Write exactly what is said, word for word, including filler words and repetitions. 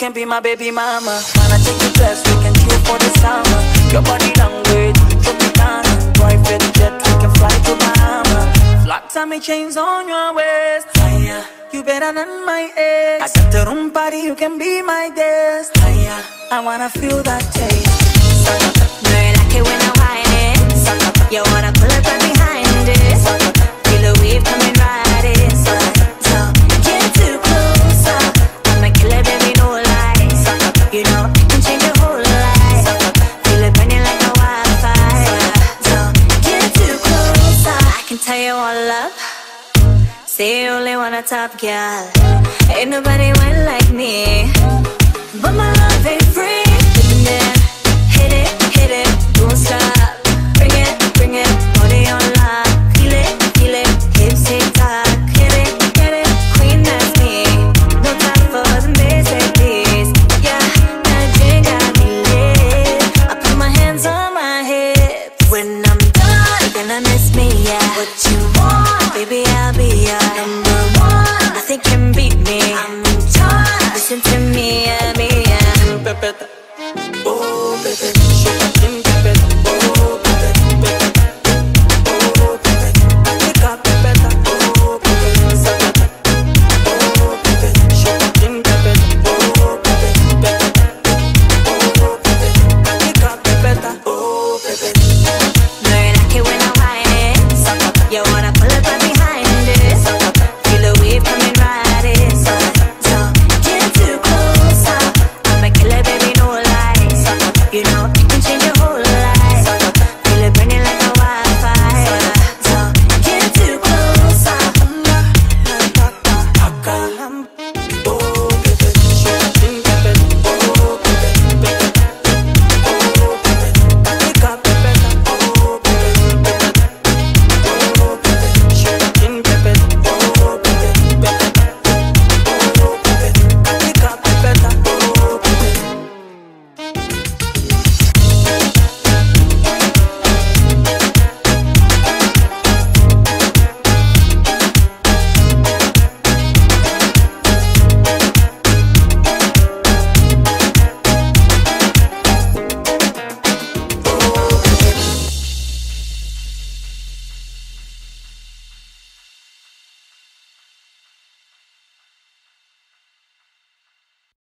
can be my baby mama. Wanna take you test, we can chill for the summer. Your body language, Tropicana. Private jet, we can fly to Bahama. Flat tummy chains on your waist. Fire. You better than my ex. I got the room party, you can be my guest. Fire. I wanna feel that taste. No, you like it when I whine it. You wanna pull up right behind it. Feel the wave coming right in. So, so get too close. I'm a killer, baby, no lies. You know, I can change your whole life. Feel it burning like a wildfire. So get too close. I can tell you all up. Say you only want a top girl. Ain't nobody went like me. But my love ain't free. Yeah. Hit it, hit it, don't stop. Bring it, bring it, body on lock. Feel it, feel it, hips tick tock. Hit it, hit it, queen that's me. No time for the basic beats. Yeah, that drink got me lit. I put my hands on my hips. When I'm done, you're gonna miss me, yeah. What you want, baby, I'll be